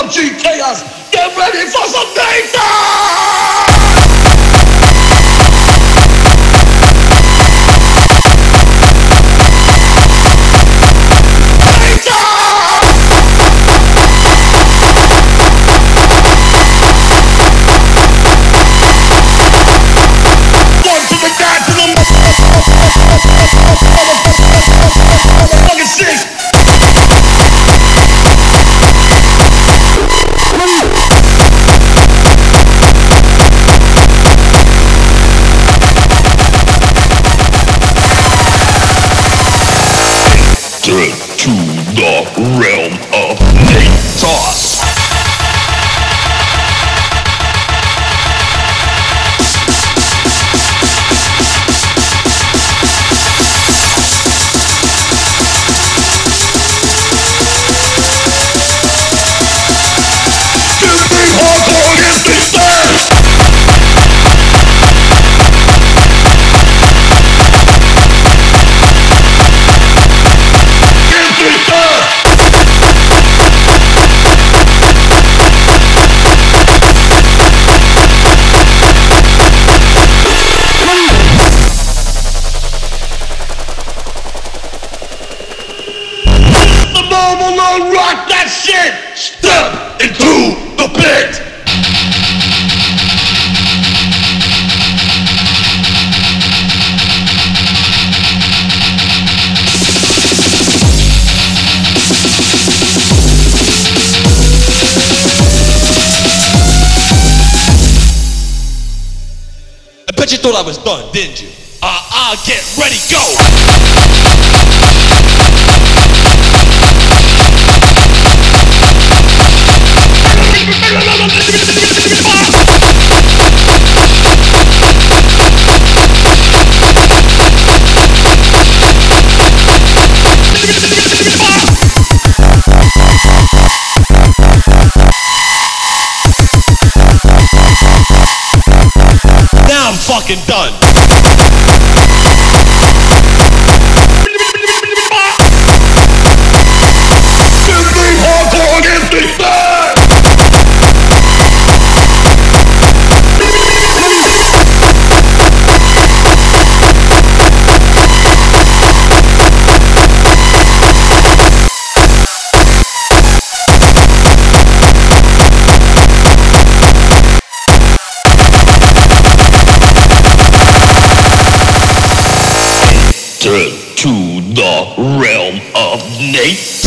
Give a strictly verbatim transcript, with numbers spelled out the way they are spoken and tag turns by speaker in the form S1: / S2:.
S1: G Chaos. Get ready for some data! To the realm of Natos. Rock that shit! Step into the pit!
S2: I bet you thought I was done, didn't you? Uh, I'll get ready, go! Now I'm fucking done. To the realm of Nate.